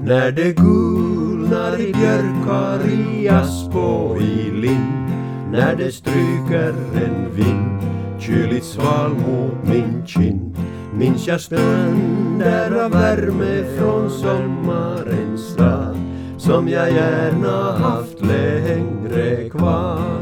När det gulnar i björkar, i asp och i lind, när det stryker en vind kyligt sval mot min kind, minns jag stunder av värme från sommarens stad som jag gärna haft längre kvar.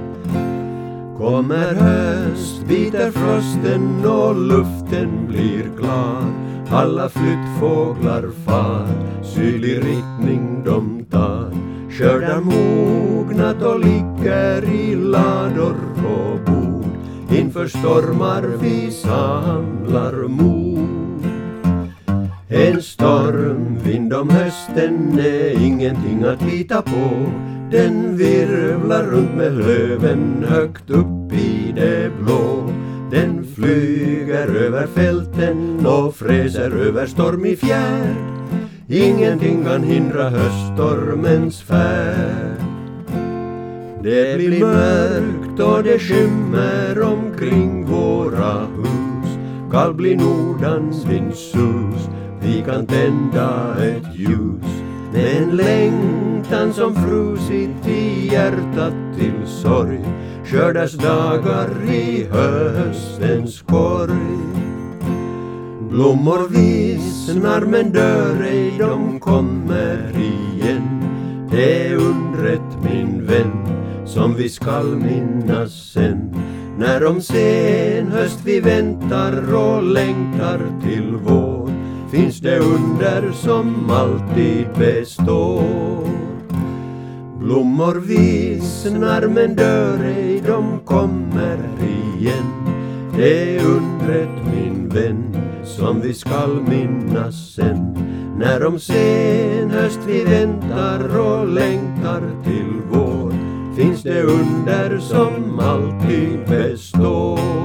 Kommer höst, biter frosten och luften blir klar. Alla flyttfåglar far, sydlig riktning de tar. Skördar mognat och ligger i lador och bord. Inför stormar vi samlar mod. En stormvind om hösten är ingenting att lita på. Den virvlar runt med löven högt upp i det blå. Den flyger över fälten och fräser över stormig fjärd. Ingenting kan hindra höststormens färd. Det blir mörkt och det skymmer omkring våra hus. Kall blir nordans vindsus, vi kan tända ett ljus. Med en längtan som frusit i hjärtat till sorg, skördas dagar i höstens korg. Blommor vissnar men dör ej, de kommer igen. Det är undret min vän som vi skall minnas sen. När om sen höst vi väntar och längtar till vår, finns det under som alltid består. Blommor vissnar men dör ej, de kommer igen. Det är undret min vän som vi skall minnas sen. När om sen höst vi väntar och längtar till vår, finns det under som alltid består.